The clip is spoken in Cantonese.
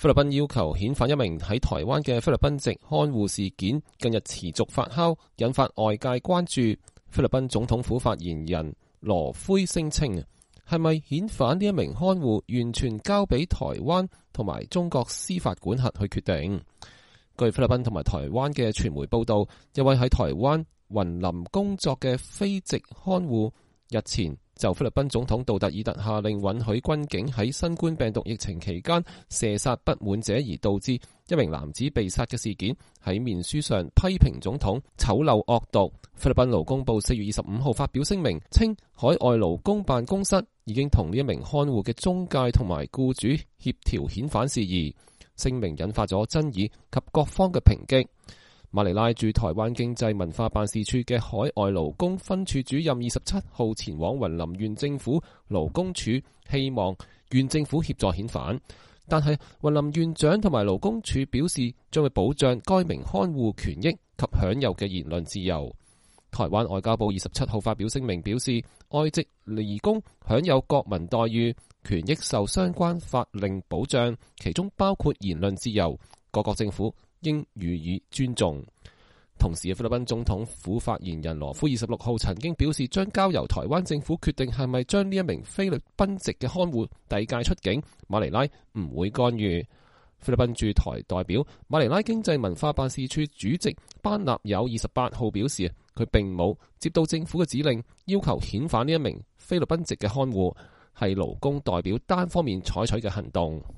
菲律賓要求遣返一名喺台灣嘅菲律賓籍看護事件，近日持續發酵，引發外界關注。菲律賓總統府發言人羅灰聲稱，係咪遣返呢一名看護完全交俾台灣同埋中國司法管轄去決定。據菲律賓同埋台灣嘅傳媒報道，一位喺台灣雲林工作嘅非籍看護日前就菲律賓總統杜特爾特下令允許軍警喺新冠病毒疫情期間射殺不滿者而導致一名男子被殺嘅事件，喺面書上批評總統醜陋惡毒。菲律賓勞工部4月25號發表聲明，稱海外勞工辦公室已經同呢一名看護嘅中介同埋僱主協調遣返事宜。聲明引發咗爭議及各方嘅抨擊。馬尼拉駐台灣經濟文化辦事處嘅海外勞工分處主任27號前往雲林縣政府勞工處，希望縣政府協助遣返，但係雲林縣長同埋勞工處表示將會保障該名看護權益及享有嘅言論自由。台灣外交部27號發表聲明表示，外籍移工享有國民待遇，權益受相關法令保障，其中包括言論自由，各國政府應予以尊重。同時，菲律賓總統府發言人羅夫26號曾經表示，將交由台灣政府決定係咪將呢一名菲律賓籍嘅看護遞解出境，馬尼拉唔會干預。菲律賓駐台代表馬尼拉經濟文化辦事處主席班納友28號表示，佢並冇接到政府嘅指令，要求遣返呢一名菲律賓籍嘅看護，係勞工代表單方面採取嘅行動。